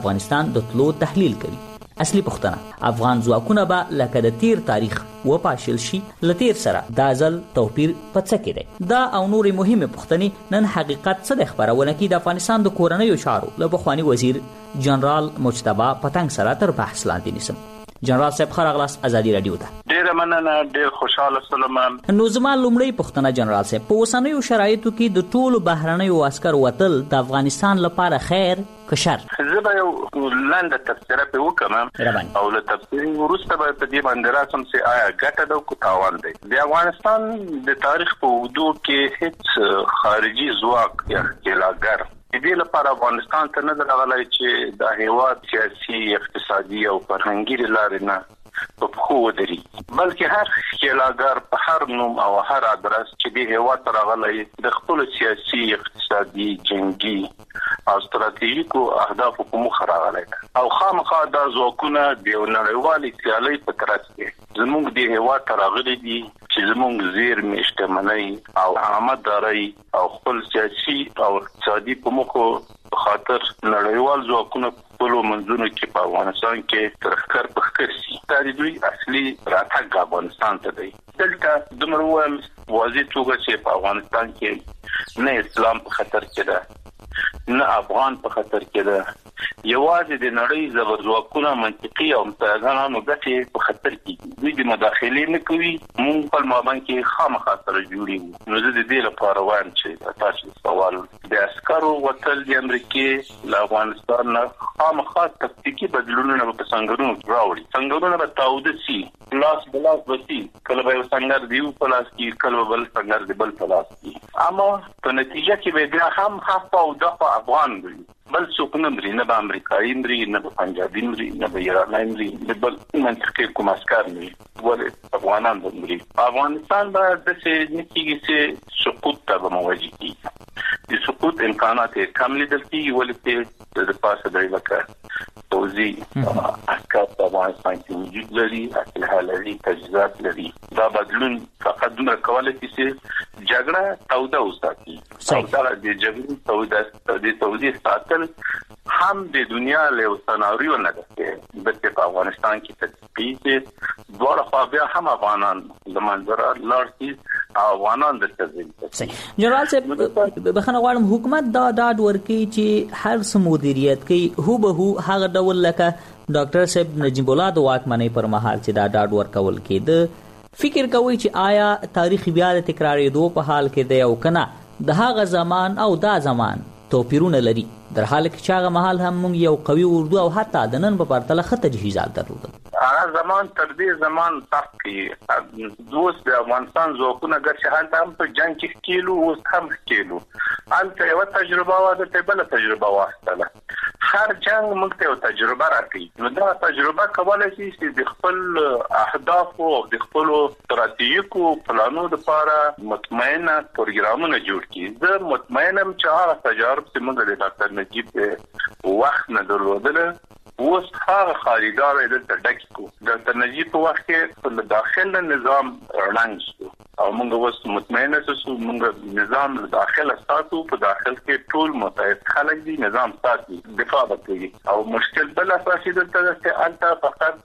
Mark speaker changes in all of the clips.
Speaker 1: افغانستان د تلو تحلیل کوي. اصلي پوښتنه، افغان ځواکونه به لکه د تیر تاریخ وپاشل شي؟ له تیر سره دا ځل توپیر په څه کې دی؟ دا او نورې مهمې پوښتنې نن حقیقت څه د خپرونه کې د افغانستان د کورنیو چارو له پخواني وزیر جنرال مجتبی پتنګ سره تر بحث لاندې نیسم. جنرال صاحب ښه راغلاست ازادي راډیو ته.
Speaker 2: ډېره مننه، ډېر خوشحاله شوم.
Speaker 1: نو زما لومړی پوښتنه جنرال صاحب، په اوسنیو شرایطو کې د ټولو بهرنیو عسکرو وتل د افغانستان لپاره خیر که شر؟
Speaker 2: زه به یو لنډه تبصره پرې وکړم او له تبصرې وروسته به په دې باندې راسم چې آیا ګټه ده که تاوان دی. د افغانستان د تاریخ په اوږدو کې هیڅ خارجي ځواک یا ښکېلاګر د دې لپاره افغانستان ته نه راغلی چې د هېواد سیاسي، اقتصادي او فرهنګي لارې نه په پښو ودرېږي، بلکې هر ښکېلاګر په هر نوم او هر ادرس چې دې هېواد ته راغلی د خپلو سیاسي، اقتصادي، جنګي او ستراتیژیکو اهدافو په موخه راغلی او خامخا دا ځواکونه د یو نړیوالې سیالۍ په ترڅ کې زموږ د هېواد ته راغلي دي چې زموږ زیرمې، شتمنۍ او امدارۍ او خپل سیاسي او اقتصادي په موخو په خاطر نړیوال ځواکونه خپلو منځونو کې په افغانستان کې تر ښکر په ښکر شي. دا د دوی اصلي راتګ افغانستان ته دی. دلته دومره ووایم واضح توګه چې په افغانستان کې نه اسلام په خطر کې ده، نه افغان په خطر کې ده، یوازې د نړۍ زبرځواکونه منطقي او متعهدانو ګټې په خطر کې دي. دوی د مداخلې نه کوي، موږ په مابین کې خامخا سره جوړېږو. نو زه د دې لپاره وایم چې تاسو سوال د عسکرو وتل د امریکې له افغانستان نه خامخا تکتیکي بدلونونه په سنګرونو راوړي. سنګرونه به تاوده شي، لاس بلاس بسي، کله به یو سنګر دیو په لاس کې، کله به بل سنګر د بل په لاس کې، اما په نتیجه کې به بیا هم خاصه او دغه افغان وي، بل څوک نه مري، نه به امریکایي مري، نه به پنجابي مري، نه به ایرانی مري، نه بل منطقي کوم عسکر مري، ولې افغانان به مري. افغانستان به داسې نه کېږي چې سقوط ته به مواجه کېږي. د سقوط امکانات یې کم لیدل کېږي، ولې د پاسه دی لکه پوځي عسکر په افغانستان کې وجود لري، اسلحه لري، تجهیزات لري. دا بدلون فقط دومره کولی شي چې جګړه توده وساتي. او دا د جګړې تودې ساتل هم د دنیا له سناریو نه ده چې بلکې په افغانستان کې تطبیق شي. دواړه خوا بیا هم افغانان د منظره لاړ شي او افغانان دلته ځي.
Speaker 1: جنرال صاحب بخښنه غواړم، حکومت دا ډاډ ورکوي چې هر څه مدیریت کوي هوبهو هغه ډول لکه ډاکټر صاحب نجیب الله د واکمنۍ پر مهال چې دا ډاډ ورکول کېده. فکر کوي چې آیا تاریخ بیا د تکرارېدو په حال کې دی او کنه د هغه زمان او دا زمان توپیرونه لري، در حال کې چې هغه مهال هم موږ یو قوي اردو او حتی د نن په پرتله ښه تجهیزات درلودل.
Speaker 2: هغه زمان تر دې زمان سخت کې اوس د افغانستان ځواکونه ګرچې هلته هم په جنګ کې ښکېلو، اوس هم ښکېلو. هلته یوه تجربه وه، دلته بله تجربه واخیستله. هر جنګ موږ ته یو تجربه راکوي. نو دا تجربه کولی شي چې د خپل اهدافو او د خپلو ستراتیژیکو پلانو لپاره مطمئنه پروګرامونه جوړ کړي. زه مطمئن یم چې هغه تجارب چې موږ د ډاکټر نجیب وخت نه درلودله، اوس هغه خاریدار دلته ډک کړو. ډاکټر نجیب په وخت کې د داخله نظام رڼنګ شو او موږ اوس مطمئنه شو موږ نظام له داخله ساتو. په داخل کې ټول متحد خلک دي، نظام ساتي، دفاع کوي. او مشکل بل اساسي دلته ده چې هلته فقط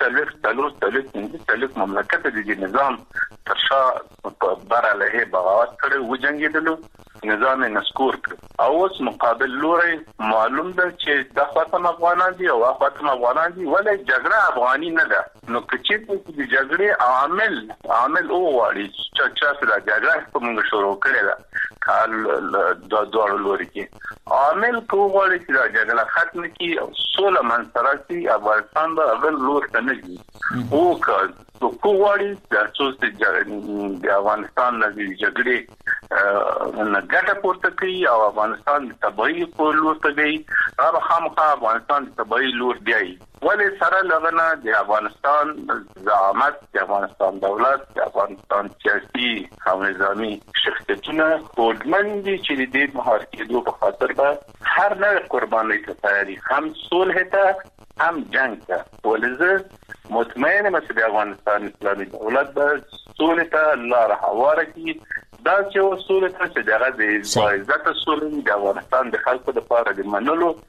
Speaker 2: 3 مملکت دي نظام تر شا په بر علیه بغاوت کړی، وجنګېدلو، نظام نسکور کړ. او اوس مقابل لوري معلوم ده چې د خاطر افغانان دي او خاطر افغانان دي، ولې جګړه افغاني نه ده. نو کچې د جګړې عامل او واړي چې سره جګړه په موږ شروع کړې ده کال د دوه لوري کې عامل کوغړي چې دا جګړه ختم کی او سوله منځته راشي. افغانستان به اول لور ته نه ځي او کوغړي د څه د افغانستان د جګړې نه ګټه پورته کوي او افغانستان د تبعی په لور ته دی. هغه خامخا افغانستان د تبعی لور دی، ولې سره لغنه د افغانستان زعامت، د افغانستان دولت، د افغانستان سیاسي او نظامی شخصیتونه هوډمن دي چې د دې مهار کېدو په خاطر به هر نوع قربانۍ ته تیاري، هم صلح ته هم جنگ ته. ولې زه مطمئن یم چې د افغانستان اسلامي دولت به صلح ته لاره هواره کړي. دا چې اصول ته چې دغه د عزت اصول د افغانستان د خلکو لپاره د منلو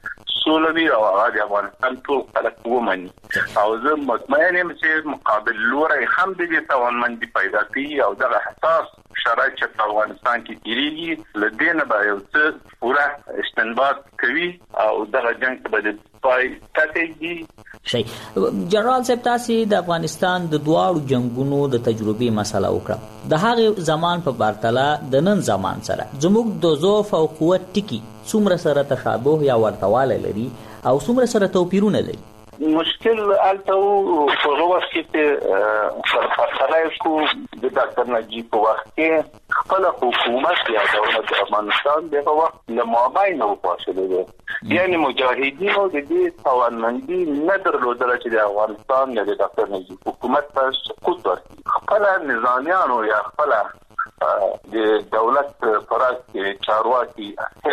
Speaker 2: سولوي او هغه د افغانستان ټول خلک ومني او زه مطمئن یم چې مقابل لوري هم د توانمندي پیدا کوي او دغه حساس شرایط چې په افغانستان کې کیږي لدینه به یو څه پوره استنباط کوي او دغه جنگ به د پای ته
Speaker 1: شي. جنرال صاحب تاسو د افغانستان د دواړو جنگونو د تجربې مسله وکړه. د هغه زمان په پرتله د نن زمان سره زموږ د ضعف او قوت ټکی څومره سره تشابه یا ورتواله لري او څومره سره توپیرونه لري؟
Speaker 2: مشکل الته په وخت کې پرتله کو د ډاکټر نجیب په وخت کې خپل حکومت یا دولت افغانستان دغه وخت له مابین او فاصله ده، یعنی مجاهدینو د دې توانمندي نه درلودله چې د افغانستان د ډاکټر نجیب حکومت په سقوط ورکړي. خپل نظامیانو یا خپل د دولت پراس کې چارواکي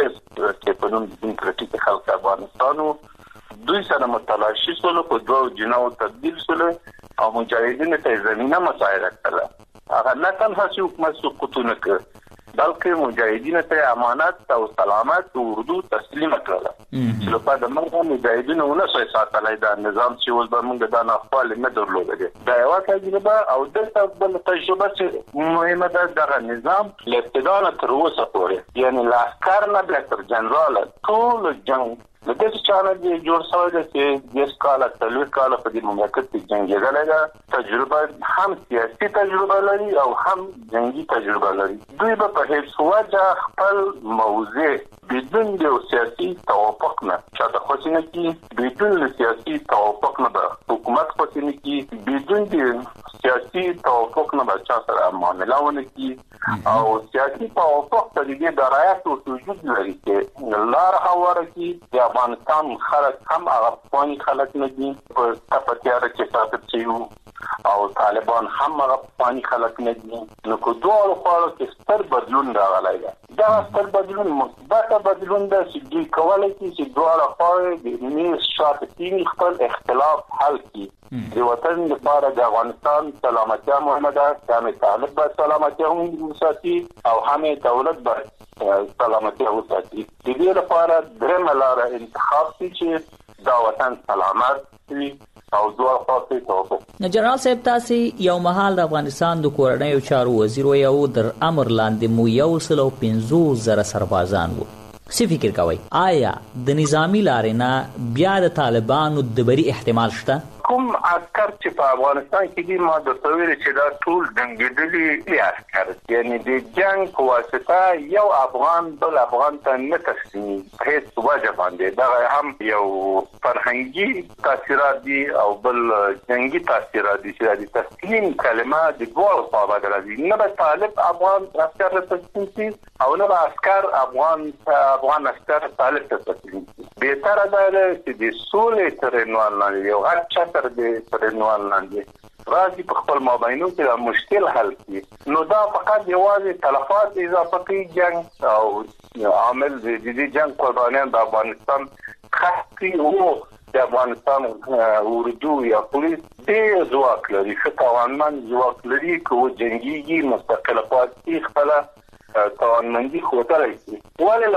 Speaker 2: چې په نوم دیموکراتیک خلق افغانستانو دوی سره متلاشي سره په دوه جناو تبدیل سره او مجاهدینو ته زمينه مساعده کړه. هغه نه تنها چې حکومت سقوط نه کړ بلکې مجاهدینو ته امانت او سلامت او اردو تسلیم کړل. چې په دغه مرغه مجاهدینو نه ساتلای دا نظام چې ول به موږ دا نه خپل نه درلودل. دا یو تجربه او دلته بل تجربه چې مهمه ده دغه نظام له ابتدا تر اوسه پورې یعنی لا کار نه بل تر جنرال ټول جنگ د دې چانه دی جوړ شوی دی چې د سکاله تلوي کاله په دې مملکت کې جنگیدل ده، تجربه هم سیاسي تجربه لري او هم جنگي تجربه لري. دوی په هیڅ وجه خپل موضوع بدون د سیاسي توافق نه چاته خوښ نه کی، بدون د سیاسي توافق نه به حکومت خوښ نه کی، بدون د سیاسي توافق نه به چا سره معامله ونه کی او سیاسي توافق ته د درایت او وجود لري چې لار هواره کی د افغانستان خلک هم هغه افغاني خلک نه دي په تپتیاره کې ثابت شوی او طالبان هم هغه افغاني خلک نه دي. نو کو دوه خواړو کې ستر بدلون راغلی دی. دا ستر بدلون مثبت بدلون دی چې دوی کولای شي چې دوه خواړو د نیمه شاته خپل اختلاف حل کړي. د وطن لپاره د افغانستان سلامتیا مهمه ده، چې طالب به سلامتیا هم وساتي او هم دولت به سلامتیا وساتي. د دې لپاره درېمه لاره انتخاب شي چې دا وطن سلامت وي او دوه خواته توافق.
Speaker 1: جنرال صاحب تاسو یو مهال د افغانستان د کورنیو چارو وزیر یو در امر لاندې مو 150,000 سربازان وو. څه فکر کوي آیا د نظامی لارې نه بیا د طالبانو د بری احتمال شته؟
Speaker 2: کوم عسكر چې په افغانستان کې دي ما د تویر چې دا ټول جنگیدلي عسكر یعنی د جنگ په واسطه یو افغان بل افغان ته نه تسلیمي هیڅ وجه باندې دا هم یو فرهنګي تاثیرات دي او بل جنگي تاثیرات دي چې د تسلیم کلمه د دوه په اړه راځي. نه به طالب افغان عسكر تسلیم شي او نه به عسكر افغان عسكر طالب ته تسلیم شي. بهتره ده چې د سولې ترنوال نه یو هر د پرنوال لاندې راځي په خپل مابینو کې دا مشکل حل کړي. نو دا فقط یوازې تلفات اضافه کوي جنگ او عامل د دې جنگ قربانیان د افغانستان خاصي او د افغانستان اردو یا پولیس ډېر ځواک لري، ښه توانمند ځواک لري که جنګيږي مستقله پاتې خپل توانمندي خوتلای شي. ولې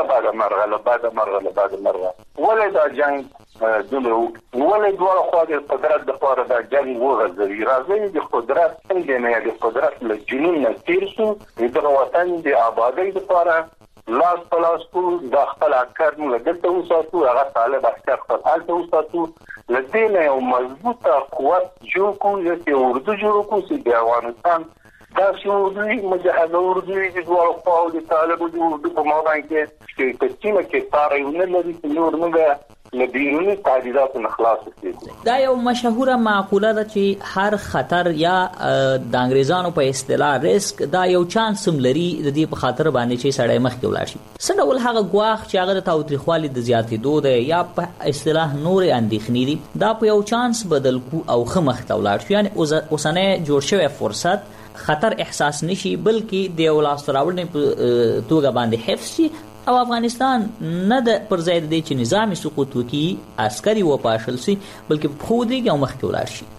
Speaker 2: له بعد مرغه ولې دا جنگ دلو ولې دوه خو د قدرت د پاره د جنگ وغځوي. راځي د قدرت څنګه نه د قدرت له جنون نه تیر شو د وطن د آبادی لپاره لاس پلاس کو د خپل اکر موږ دلته وساتو هغه طالب عسكر خپل الته وساتو لدې یو مضبوطه قوت جوړ کو چې اردو جوړ کو چې د افغانستان دا شوړي مجاهد اردو د دوه خواو د طالب د اردو په مابین کې کچینه کې تاریخ لري چې نور موږ لبیرونی تعدیدات نخلاص کیږي.
Speaker 1: دا یو مشهوره معقوله ده چې هر خطر یا د انګریزانو په اصطلاح ریسک دا یو چانس هم لري د دې په خاطر باندې چې سړی مخ کې ولاړ شي. څه ډول هغه ګواښ چې هغه د تاوتریخوالي د زیاتېدو ده یا په اصطلاح نور اندېښنې دي دا په یو چانس بدل کو او خمخ ته ولاړ شي. یعنی اوسنۍ جوړ شوی فرصت خطر احساس نشي بلکې د یو لاس راوړنې په توګه باندې حفظ شي او افغانستان نه د پر ځای د دې چې نظام سقوط وکړي عسکري وپاشل شي بلکې خودي او مخکې ولاړ شي.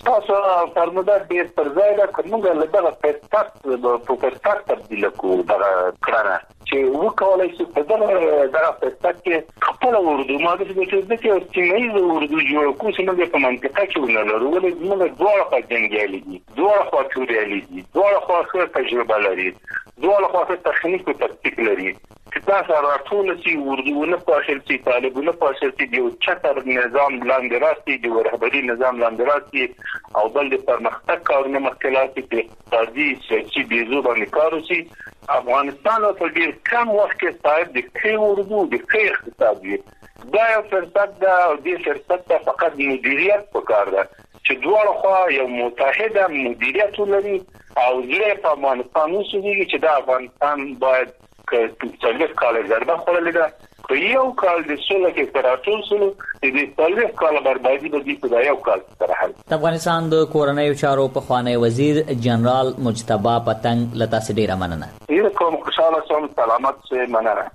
Speaker 2: تاسو فرمودا ډیر پر ځای دا کومه لږه پرستاک تبدیل کو دا کړه چې وکولای شي په دغه پرستاک کې خپل اردو ماده چې سیمه اردو جوړ کو چې په منطقه کې ولرو ولې موږ دوه په جنګیالي دي دوه په چوريالي دي دوه په تجربه لري دوه په تخنیک او تکتیک لري چې تاسو راټول شي اردو نه پاشل شي طالبونه پاشل شي د چتر نظام لاندې راستي د رهبری نظام لاندې راستي او بل د پرمختګ کارونه مخکلاتي په اقتصادي سیاسي بيزو باندې کار وشي افغانستان په ډیر کم وخت کې صاحب د کې اردو د کې اقتصاد دی دا یو فرصت ده او د فرصت ته فقط مدیریت پکار ده چې دوه خوا یو متحده مدیریت لري او زه په افغانستان اوسېږي چې دا افغانستان باید که څلور کال ضربه خوړلې ده که یو کال د سولې کې تراټول سره د څلور کال بربادي به دي په یو کال سره حل.
Speaker 1: د افغانستان د کورنیو چارو پخوانی وزیر جنرال مجتبی پتنګ له تاسو ډیره مننه.
Speaker 2: زه کوم خوشاله سم سلامت سه مننه.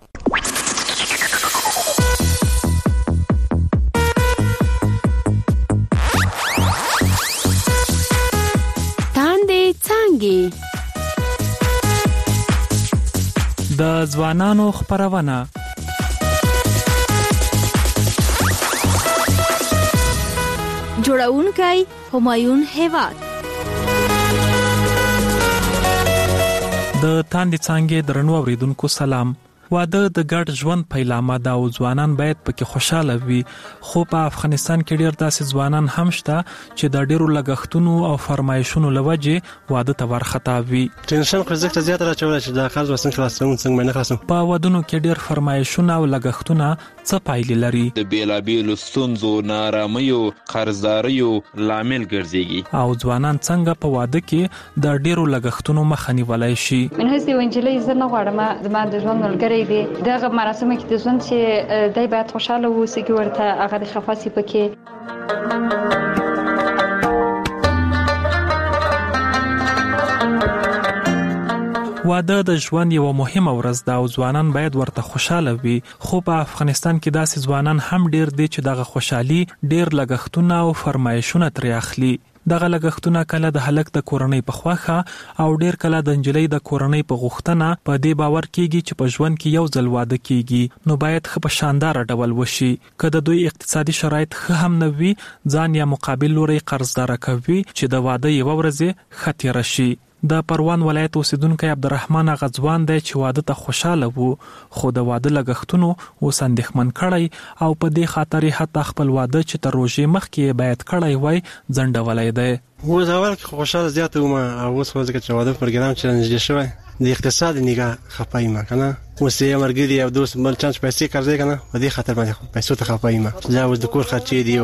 Speaker 3: تاندې څنګه
Speaker 4: د ځوانانو خبرونه
Speaker 3: جوړونکی همایون هیواد
Speaker 4: د تاندې څنګه درنو اوریدونکو سلام. واده د ګډ ژوند پیلامه ده او ځوانان باید پکې خوشاله وي خو په افغانستان کې ډیر داسې ځوانان هم شته چې د ډیرو لګښتونو او فرمایشونو لوجه واده ته ورختا وي.
Speaker 5: ټینشن خو زکه زیات راچول چې د خرج وسن خلاصون څنګه نه خلاصون
Speaker 4: په ودونو کې ډیر فرمایشونه او لګښتونه څه پایلې لري.
Speaker 6: د بیلابیلو ستونزو نارامیو قرضداریو لامل ګرځيږي
Speaker 4: او ځوانان څنګه په واده کې د ډیرو لګښتونو مخه نیولای شي.
Speaker 7: من هستی وینجلې زه نه غواړم زما د ژوند ملګری دی دغه مراسم کې د ژوند چې دای باید خوشاله ووسي چې ورته هغه د خفاسي پکې.
Speaker 4: واده د ژوند یو مهمه ورځ ده او ځوانان باید ورته خوشاله وي خو په افغانستان کې داسې ځوانان هم ډیر دي چې دغه خوشحالي ډیر لګښتونه او فرمایشونه ترې اخلي. دغه لګښتونه کله د هلک د کورنۍ په خواخه او ډیر کله د انجلۍ د کورنۍ په غوښتنه په دې باور کیږي چې په ژوند کې یو ځل واده کیږي نو باید خو په شاندار ډول وشي. که د دوی اقتصادي شرایط ښه هم نه وي ځان یا مقابل لوري قرضدار کوي چې د واده یو ورځ خطر شي. د پروان ولایت اوسیدونکو عبدالرحمن غزوان دی چې واده ته خوشاله وو خو د واده لګښتونو اوس اندېښمن کړی او په دې خاطر حتی خپل واده چې تر روژې مخکې باید کړی وای ځنډولی دی.
Speaker 5: اوس اول کې خوشاله زیات وم او اوس ځکه چې واده پروګرام چې نږدې شوی د اقتصاد نگاه خپایم کنه اوس یې مرګ دی او دوس بل چانس پیسې کړی کنه په دې خاطر باندې پیسې ته خپایم دا اوس د کور خرچې دی